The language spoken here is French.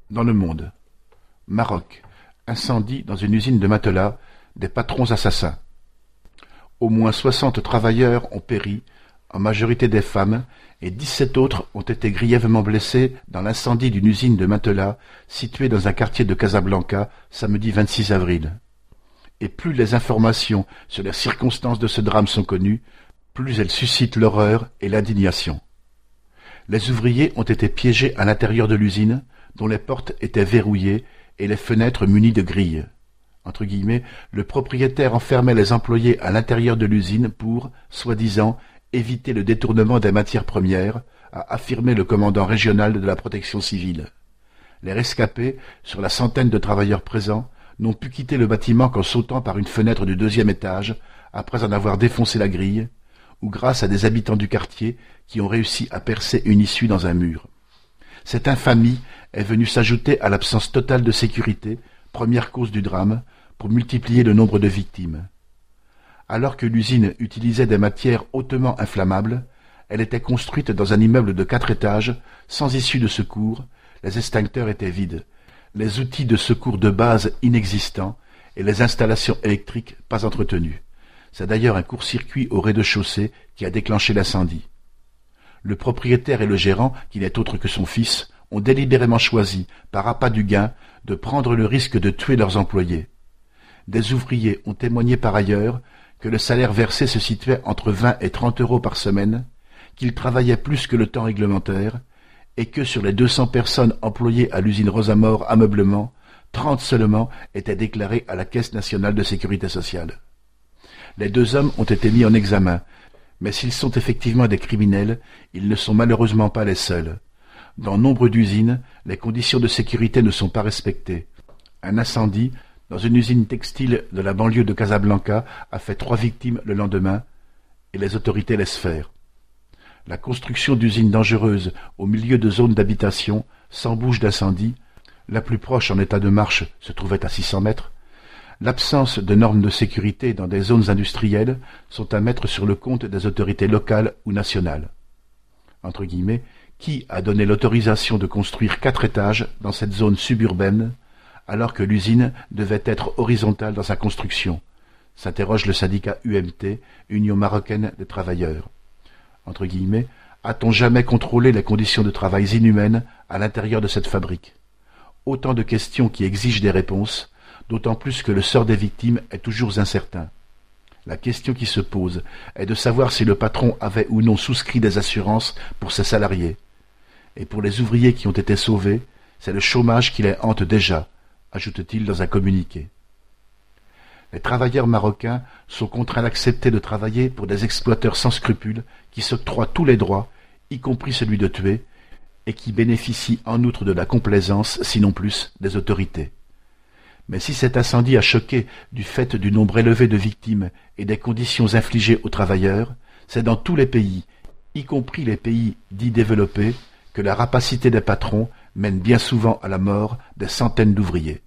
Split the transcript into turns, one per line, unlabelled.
Dans le monde. Maroc. Incendie dans une usine de matelas, des patrons assassins. Au moins 60 travailleurs ont péri, en majorité des femmes, et 17 autres ont été grièvement blessés dans l'incendie d'une usine de matelas située dans un quartier de Casablanca samedi 26 avril. Et plus les informations sur les circonstances de ce drame sont connues, plus elles suscitent l'horreur et l'indignation. Les ouvriers ont été piégés à l'intérieur de l'usine, dont les portes étaient verrouillées et les fenêtres munies de grilles. Entre guillemets, le propriétaire enfermait les employés à l'intérieur de l'usine pour, soi-disant, éviter le détournement des matières premières, a affirmé le commandant régional de la protection civile. Les rescapés, sur la centaine de travailleurs présents, n'ont pu quitter le bâtiment qu'en sautant par une fenêtre du 2e étage, après en avoir défoncé la grille, ou grâce à des habitants du quartier qui ont réussi à percer une issue dans un mur. Cette infamie est venue s'ajouter à l'absence totale de sécurité, première cause du drame, pour multiplier le nombre de victimes. Alors que l'usine utilisait des matières hautement inflammables, elle était construite dans un immeuble de 4 étages, sans issue de secours, les extincteurs étaient vides, les outils de secours de base inexistants et les installations électriques pas entretenues. C'est d'ailleurs un court-circuit au rez-de-chaussée qui a déclenché l'incendie. Le propriétaire et le gérant, qui n'est autre que son fils, ont délibérément choisi, par appât du gain, de prendre le risque de tuer leurs employés. Des ouvriers ont témoigné par ailleurs que le salaire versé se situait entre 20 et 30 euros par semaine, qu'ils travaillaient plus que le temps réglementaire, et que sur les 200 personnes employées à l'usine Rosamor Ameublement, 30 seulement étaient déclarées à la Caisse nationale de sécurité sociale. Les 2 hommes ont été mis en examen, mais s'ils sont effectivement des criminels, ils ne sont malheureusement pas les seuls. Dans nombre d'usines, les conditions de sécurité ne sont pas respectées. Un incendie dans une usine textile de la banlieue de Casablanca a fait 3 victimes le lendemain, et les autorités laissent faire. La construction d'usines dangereuses au milieu de zones d'habitation, sans bouche d'incendie, la plus proche en état de marche se trouvait à 600 mètres, l'absence de normes de sécurité dans des zones industrielles sont à mettre sur le compte des autorités locales ou nationales. Entre guillemets, qui a donné l'autorisation de construire 4 étages dans cette zone suburbaine, alors que l'usine devait être horizontale dans sa construction, s'interroge le syndicat UMT, Union marocaine des travailleurs. Entre guillemets, a-t-on jamais contrôlé les conditions de travail inhumaines à l'intérieur de cette fabrique? Autant de questions qui exigent des réponses, d'autant plus que le sort des victimes est toujours incertain. La question qui se pose est de savoir si le patron avait ou non souscrit des assurances pour ses salariés. Et pour les ouvriers qui ont été sauvés, c'est le chômage qui les hante déjà, ajoute-t-il dans un communiqué. Les travailleurs marocains sont contraints d'accepter de travailler pour des exploiteurs sans scrupules qui s'octroient tous les droits, y compris celui de tuer, et qui bénéficient en outre de la complaisance, sinon plus, des autorités. Mais si cet incendie a choqué du fait du nombre élevé de victimes et des conditions infligées aux travailleurs, c'est dans tous les pays, y compris les pays dits développés, que la rapacité des patrons mène bien souvent à la mort des centaines d'ouvriers.